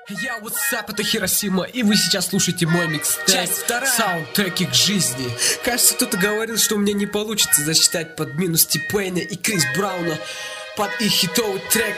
Я WhatsApp, это Хиросима, и вы сейчас слушаете мой микстейп. Часть вторая. Саундтреки к жизни. Кажется, кто-то говорил, что у меня не получится засчитать под минус T-Pain и Крис Брауна под их хитовый трек.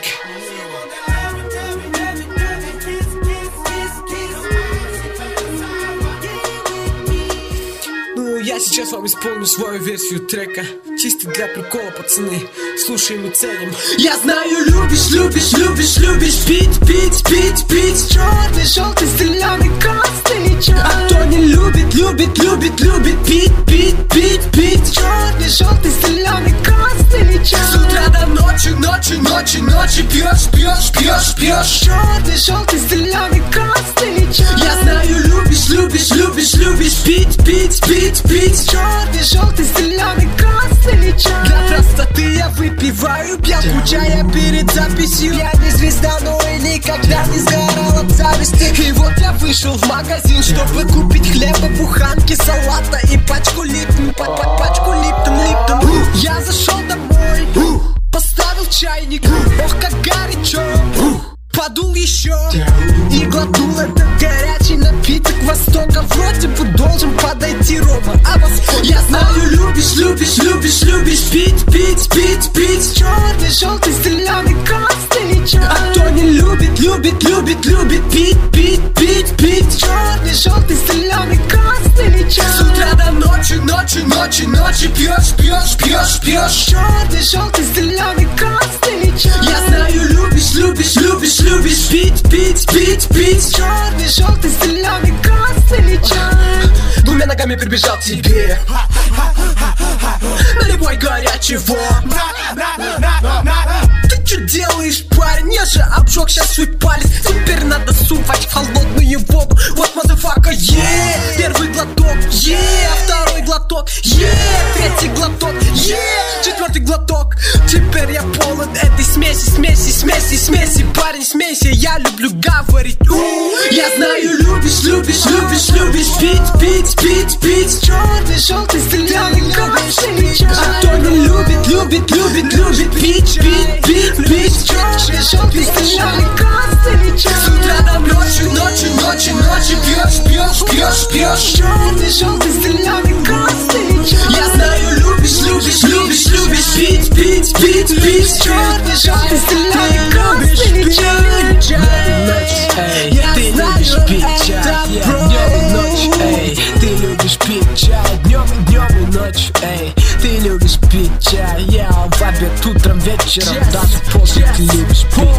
Я сейчас вам исполню свою версию трека. Чисто для прикола, пацаны. Слушаем и ценим. Я знаю, любишь, любишь, любишь, любишь пить, пить, пить, пить. Черный, желтый, зеленый, красный, черный. А кто не любит, любит, любит, любит пить, пить, пить, пить. Черный, желтый, зеленый, красный, черный. С утра до ночи, ночи, ночи, ночи пьешь, пьешь, пьешь, пьешь. Черный, желтый, зеленый, красный, черный. Я знаю, любишь, любишь, любишь, любишь пить, пить, пить, пить. Черный, желтый, зеленый, красный, черный. Для простоты я выпиваю пьянку чая перед записью. Я не звезда, но и никогда не сгорал от зависти. И вот я вышел в магазин, чтобы купить хлеба, буханки, салата и пачку Липтон, пачку Липтон. Я зашел домой, поставил чайник, ох, как горячо. Подул еще и глотнул этот горячий напиток Востока. Вроде бы должен подойти Рома, а Восток. Я знаю, любишь, любишь, любишь, любишь пить, пить, пить, пить. Черный, желтый, зеленый, красный, черный. А кто не любит, любит, любит, любит пить, пить, пить, пить. Черный, желтый, зеленый, красный, черный. С утра до ночи, ночи, ночи, ночи пьешь, пьешь, пьешь, пьешь. Черный, желтый, зеленый, красный, черный. Я знаю, любишь, любишь, любишь, любишь пить, пить, пить, пить. Черный, желтый, зеленый, красный, черный. Двумя ногами прибежал к тебе, наливай горячего. Ты что делаешь, парень? Я же обжег сейчас свой палец. Теперь надо сувать в холодную воду. Вот мазафака, первый глоток, второй глоток, третий глоток, четвертый глоток. Теперь я полон этой смеси, смеси, смеси, смеси. Парень, смейся, я люблю говорить. Я знаю, любишь, любишь, любишь, любишь пить, пить, пить, пить. Черный, желтый, зеленый, красный, черный. А кто не любит, любит, любит, любит пить, пить, пить, пить. Черный, желтый, зеленый, красный, черный. С утра до ночи, ночи, ночи, ночи пьешь, пьешь, пьешь, пьешь. Черный, желтый, зеленый, красный, черный. Я знаю, любишь, любишь, любишь, любишь пить, пить, пить, пить. Черный, желтый, зеленый, красный, черный. Ты любишь пить чай, днем и ночь, эй. Ты любишь пить чай, днем и ночь, эй. Ты любишь пить чай, в обед, утром, вечером, даже после ты любишь пить.